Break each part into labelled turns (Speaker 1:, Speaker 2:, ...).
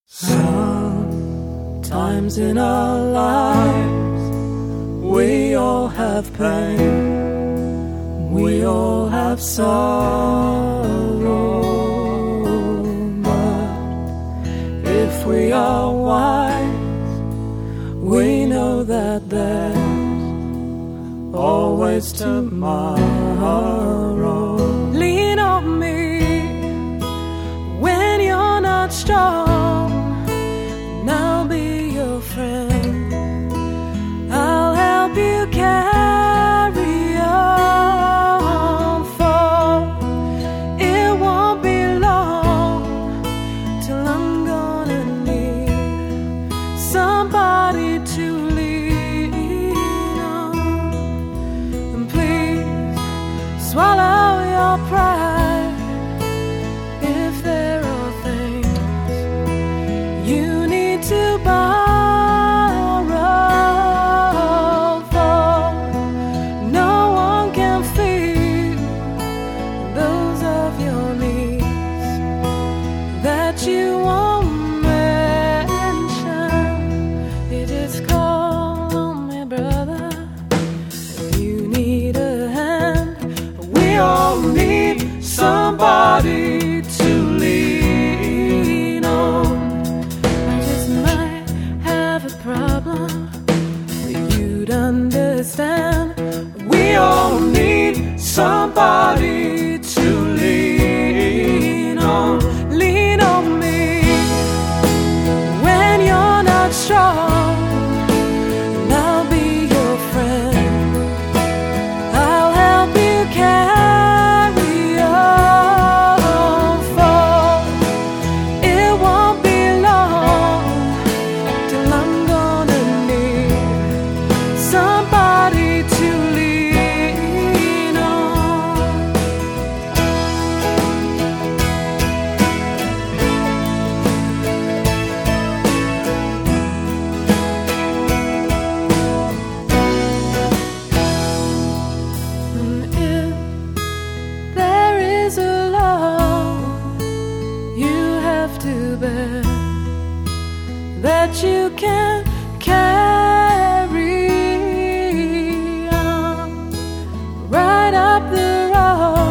Speaker 1: Sometimes in our lives we all have pain, we all have sorrow, but if we are wise, we know that there's always tomorrow. Lean on me when you're not strong, and I'll be your friend. I'll help you carry on, for it won't be long till I'm gonna need somebody to lean on. And please swallow your pride if there are things you need to borrow, for no one can feel those of your needs that you won't mention. You just call on me, brother, if you need a hand. We all need somebody to lean on. I just might have a problem that you'd understand. We all need somebody to lean on. Lean on me when you're not strong, and I'll be your friend. I'll help you carry on, for it won't be long till I'm gonna need somebody to lean on. And if there is a load you have to bear that you can't carry on, right up the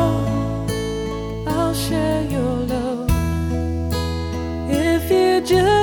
Speaker 1: road, I'll share your load if you just